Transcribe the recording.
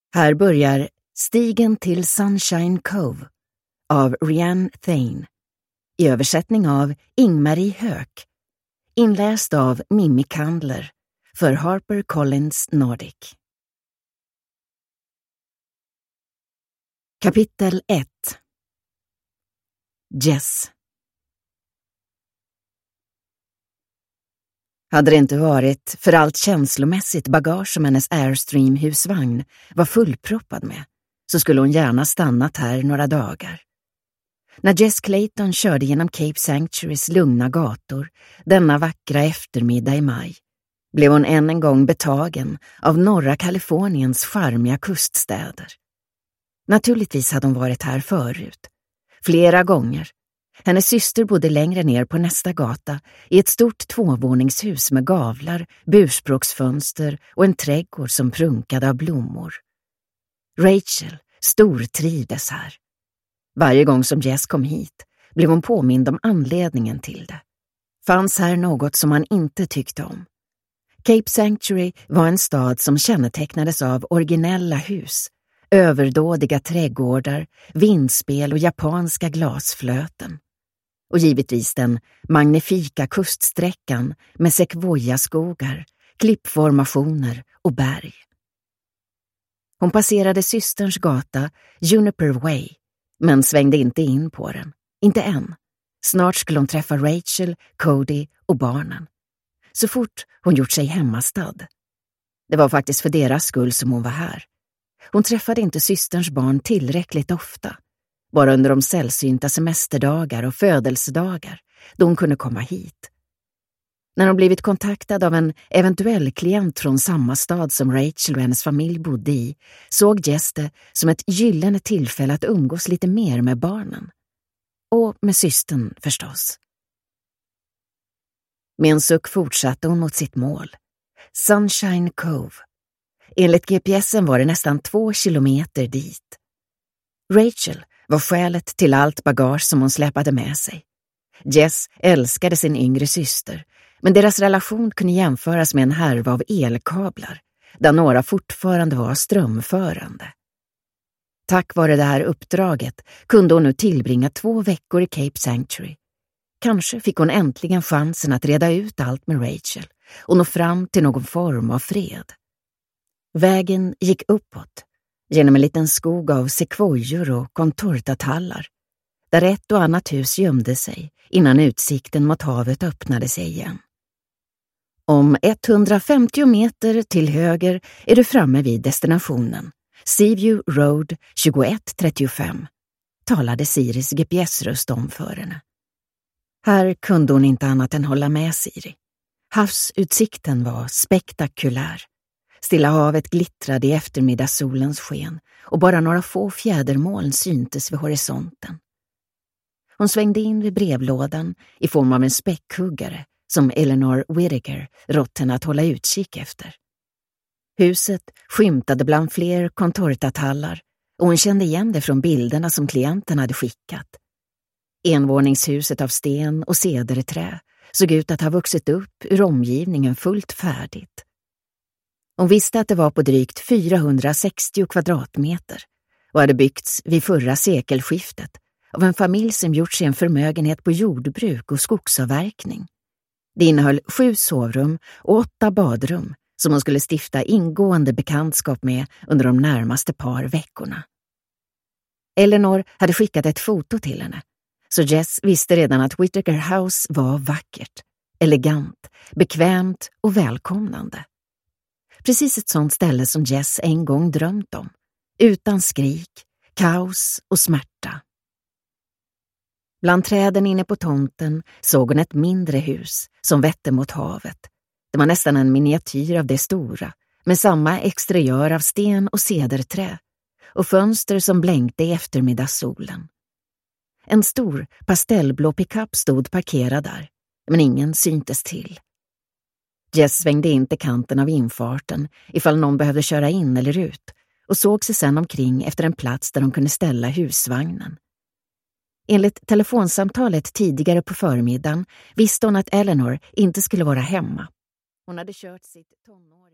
Här börjar Stigen till Sunshine Cove av Rianne Thane, i översättning av Ingmarie Höök, inläst av Mimmi Kandler för HarperCollins Nordic. Kapitel 1. Jess. Hade det inte varit för allt känslomässigt bagage som hennes Airstream-husvagn var fullproppad med, så skulle hon gärna stannat här några dagar. När Jess Clayton körde genom Cape Sanctuarys lugna gator denna vackra eftermiddag i maj, blev hon än en gång betagen av norra Kaliforniens charmiga kuststäder. Naturligtvis hade hon varit här förut, flera gånger. Hennes syster bodde längre ner på nästa gata i ett stort tvåvåningshus med gavlar, burspråksfönster och en trädgård som prunkade av blommor. Rachel stortrivdes här. Varje gång som Jess kom hit blev hon påmind om anledningen till det. Fanns här något som han inte tyckte om. Cape Sanctuary var en stad som kännetecknades av originella hus, överdådiga trädgårdar, vindspel och japanska glasflöten. Och givetvis den magnifika kuststräckan med sekvojaskogar, klippformationer och berg. Hon passerade systerns gata, Juniper Way, men svängde inte in på den. Inte än. Snart skulle hon träffa Rachel, Cody och barnen. Så fort hon gjort sig hemmastad. Det var faktiskt för deras skull som hon var här. Hon träffade inte systerns barn tillräckligt ofta. Bara under de sällsynta semesterdagar och födelsedagar då hon kunde komma hit. När hon blivit kontaktad av en eventuell klient från samma stad som Rachel och hennes familj bodde i, såg Jess det som ett gyllene tillfälle att umgås lite mer med barnen. Och med systern förstås. Med en suck fortsatte hon mot sitt mål. Sunshine Cove. Enligt GPSen var det nästan 2 kilometer dit. Rachel var skälet till allt bagage som hon släpade med sig. Jess älskade sin yngre syster, men deras relation kunde jämföras med en härva av elkablar, där några fortfarande var strömförande. Tack vare det här uppdraget kunde hon nu tillbringa 2 veckor i Cape Sanctuary. Kanske fick hon äntligen chansen att reda ut allt med Rachel och nå fram till någon form av fred. Vägen gick uppåt, genom en liten skog av sekvojor och contortatallar, där ett och annat hus gömde sig innan utsikten mot havet öppnade sig igen. Om 150 meter till höger är du framme vid destinationen, Seaview Road 2135, talade Siris GPS-röst om för henne. Här kunde hon inte annat än hålla med Siri. Havsutsikten var spektakulär. Stilla havet glittrade i eftermiddagssolens sken och bara några få fjädermoln syntes vid horisonten. Hon svängde in vid brevlådan i form av en späckhuggare som Eleanor Whittaker rått henne att hålla utkik efter. Huset skymtade bland fler contortatallar och hon kände igen det från bilderna som klienten hade skickat. Envåningshuset av sten och cederträ såg ut att ha vuxit upp ur omgivningen fullt färdigt. Hon visste att det var på drygt 460 kvadratmeter och hade byggts vid förra sekelskiftet av en familj som gjort sig en förmögenhet på jordbruk och skogsavverkning. Det innehöll 7 sovrum och 8 badrum som hon skulle stifta ingående bekantskap med under de närmaste par veckorna. Eleanor hade skickat ett foto till henne, så Jess visste redan att Whittaker House var vackert, elegant, bekvämt och välkomnande. Precis ett sånt ställe som Jess en gång drömt om, utan skrik, kaos och smärta. Bland träden inne på tomten såg hon ett mindre hus som vette mot havet. Det var nästan en miniatyr av det stora, med samma exteriör av sten och cederträ och fönster som blänkte i eftermiddagssolen. En stor pastellblå pickup stod parkerad där, men ingen syntes till. Jess svängde in till kanten av infarten ifall någon behövde köra in eller ut och såg sig sedan omkring efter en plats där de kunde ställa husvagnen. Enligt telefonsamtalet tidigare på förmiddagen visste hon att Eleanor inte skulle vara hemma. Hon hade kört sitt tonår.